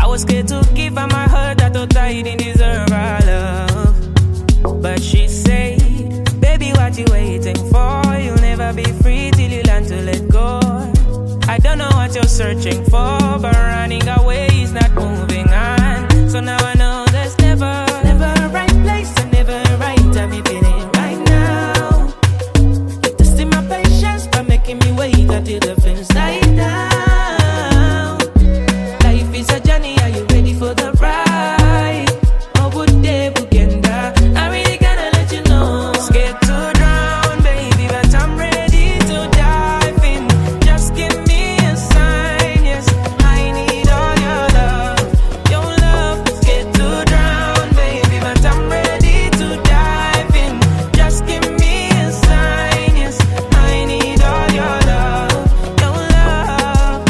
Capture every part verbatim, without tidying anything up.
was scared to give her my heart, I thought I didn't deserve her love. But she said, baby, what you waiting for? You'll never be free till you learn to let go. I don't know what you're searching for, but running away is not moving on. So now I know there's never, never a right place and never a right time. You feel it right now. You're testing my patience by making me wait until the finish die down. Life is a journey, are you ready for the ride? Or would they begin that? I really gotta let you know. Scared to drown, baby, but I'm ready to dive in. Just give me a sign, yes, I need all your love. Your love, scared to drown, baby, but I'm ready to dive in. Just give me a sign, yes, I need all your love. Your love.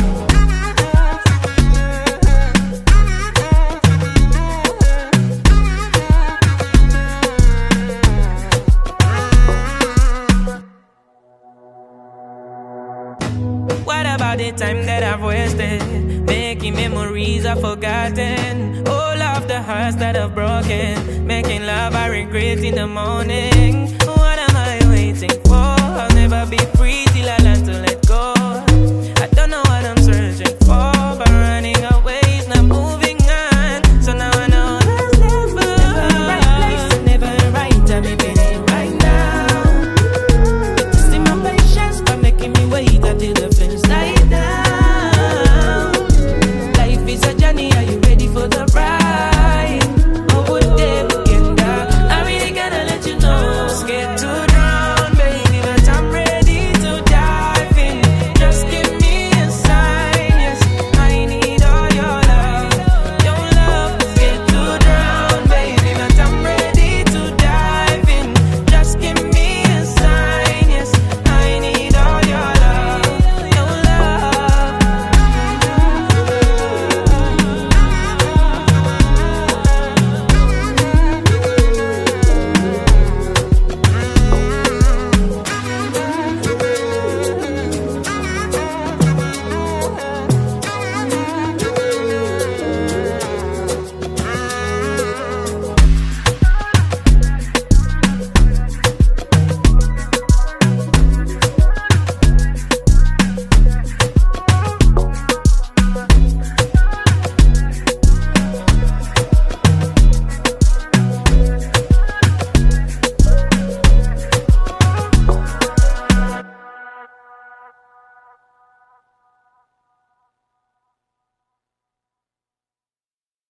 What about the time that I've wasted, making memories I've forgotten? All of the hearts that I've broken, making love I regret in the morning. What am I waiting for? I'll never be free till I learn to let go.